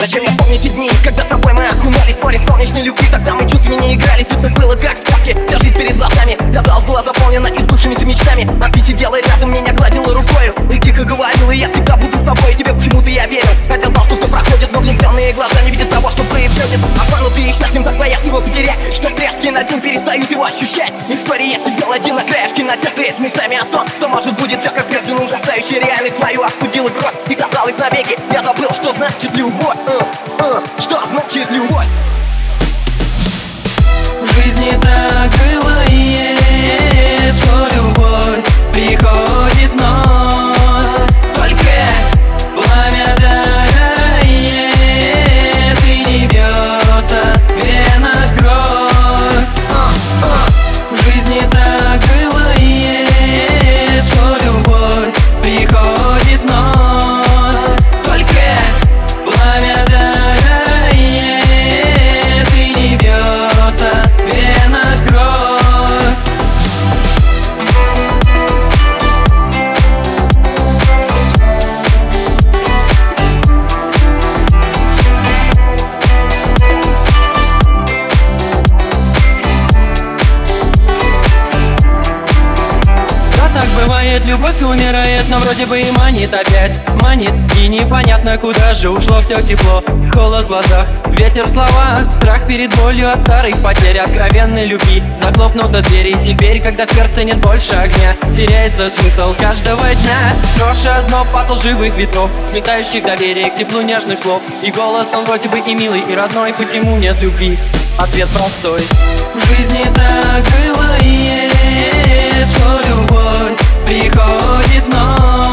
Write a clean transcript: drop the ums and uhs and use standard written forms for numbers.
Зачем я помню те дни, когда с тобой мы окунались в море солнечной любви? Тогда мы чувствами не игрались, это было как в сказке. Вся жизнь перед глазами, казалось, была заполнена избывшимися мечтами. А ты сидела рядом, меня гладила рукою и тихо говорила: я всегда буду с тобой. Тебе почему-то я верил, хотя знал, что все проходит, но влюбленные глаза не видят того, что происходит. Обманутые счастьем, так боятся его потерять, что тряски над ним перестают его ощущать. И вскоре я сидел один на краешке надежды с мечтами о том, что может будет все как прежде, но ужасающая реальность мою остудила кровь. И казалось навеки я забыл, что значит любовь. Что значит любовь? В жизни так бывает, что любовь приходит вновь. Только пламя догорает и не бьется в венах кровь. В жизни так бывает, что любовь приходит вновь. Только пламя догорает и не бьется в венах кровь. Так бывает, любовь умирает, но вроде бы и манит опять. Манит, и непонятно, куда же ушло все тепло. Холод в глазах, ветер в словах, страх перед болью от старых потерь, откровенной любви. Захлопнул до двери, теперь, когда в сердце нет больше огня, теряется смысл каждого дня. Дрожь, озноб от лживых ветров, сметающих доверие к теплу нежных слов. И голос он вроде бы и милый, и родной, почему нет любви? Ответ простой. В жизни так бывает, что любовь приходит вновь.